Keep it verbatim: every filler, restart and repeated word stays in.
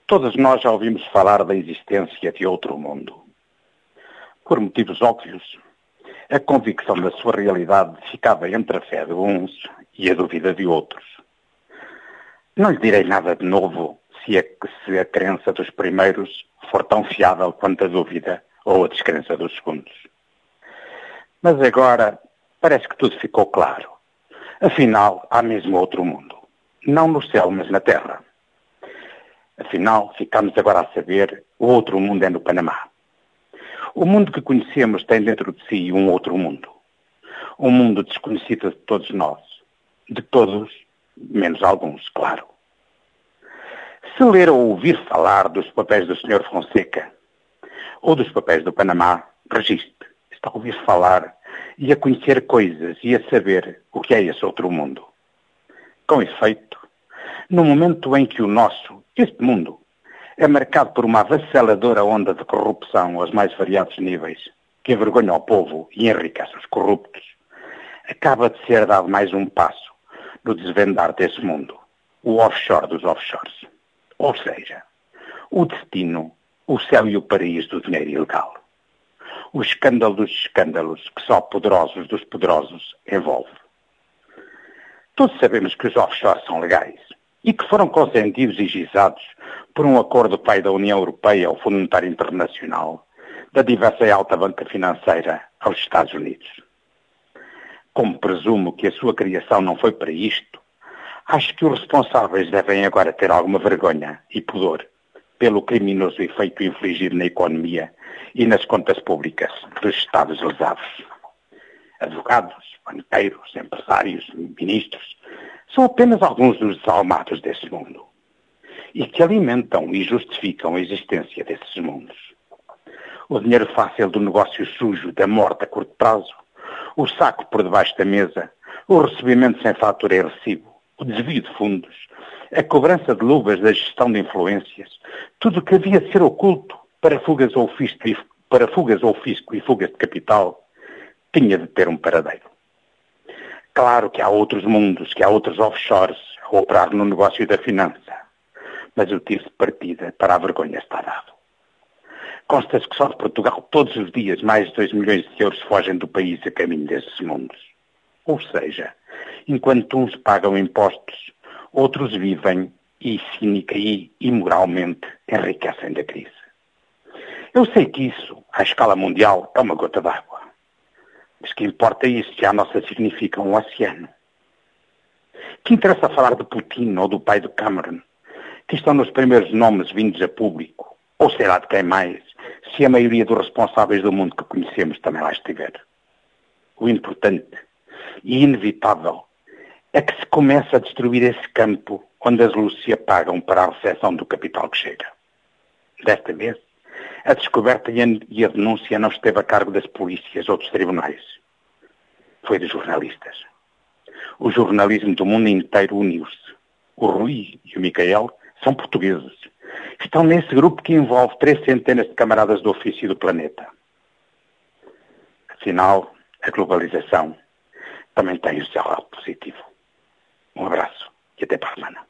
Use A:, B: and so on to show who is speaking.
A: Todos nós já ouvimos falar da existência de outro mundo. Por motivos óbvios, a convicção da sua realidade ficava entre a fé de uns e a dúvida de outros. Não lhe direi nada de novo se a, se a crença dos primeiros for tão fiável quanto a dúvida ou a descrença dos segundos. Mas agora parece que tudo ficou claro. Afinal, há mesmo outro mundo. Não no céu, mas na terra. Afinal, ficamos agora a saber, o outro mundo é no Panamá. O mundo que conhecemos tem dentro de si um outro mundo. Um mundo desconhecido de todos nós. De todos, menos alguns, claro. Se ler ou ouvir falar dos papéis do senhor Fonseca ou dos papéis do Panamá, registre. Está a ouvir falar e a conhecer coisas e a saber o que é esse outro mundo. Com efeito, no momento em que o nosso, este mundo, é marcado por uma avassaladora onda de corrupção aos mais variados níveis, que envergonha o povo e enriquece os corruptos, acaba de ser dado mais um passo no desvendar desse mundo, o offshore dos offshores. Ou seja, o destino, o céu e o paraíso do dinheiro ilegal. O escândalo dos escândalos que só poderosos dos poderosos envolve. Todos sabemos que os offshores são legais e que foram consentidos e gizados por um acordo pai da União Europeia ao Fundo Monetário Internacional, da diversa e alta banca financeira aos Estados Unidos. Como presumo que a sua criação não foi para isto, acho que os responsáveis devem agora ter alguma vergonha e pudor pelo criminoso efeito infligido na economia e nas contas públicas dos Estados lesados. Advogados, banqueiros, empresários, ministros, são apenas alguns dos desalmados desse mundo e que alimentam e justificam a existência desses mundos. O dinheiro fácil do negócio sujo, da morte a curto prazo, o saco por debaixo da mesa, o recebimento sem fatura e recibo, o desvio de fundos, a cobrança de luvas da gestão de influências, tudo o que havia de ser oculto para fugas ou fisco e, para fugas ou fisco e fugas de capital, tinha de ter um paradeiro. Claro que há outros mundos, que há outros offshores a operar no negócio da finança, mas o tiro de partida para a vergonha está dado. Consta-se que só de Portugal todos os dias mais de dois milhões de euros fogem do país a caminho desses mundos. Ou seja, enquanto uns pagam impostos, outros vivem e cínica e imoralmente enriquecem da crise. Eu sei que isso, à escala mundial, é uma gota d'água. Mas que importa isso se a nossa significa um oceano? Que interessa falar de Putin ou do pai de Cameron, que estão nos primeiros nomes vindos a público, ou sei lá de quem mais, se a maioria dos responsáveis do mundo que conhecemos também lá estiver? O importante e inevitável é que se começa a destruir esse campo onde as luzes se apagam para a recepção do capital que chega. Desta vez, a descoberta e a denúncia não esteve a cargo das polícias ou dos tribunais. Foi dos jornalistas. O jornalismo do mundo inteiro uniu-se. O Rui e o Micael são portugueses. Estão nesse grupo que envolve três centenas de camaradas do ofício do planeta. Afinal, a globalização também tem o seu lado positivo. Um abraço e até para a semana.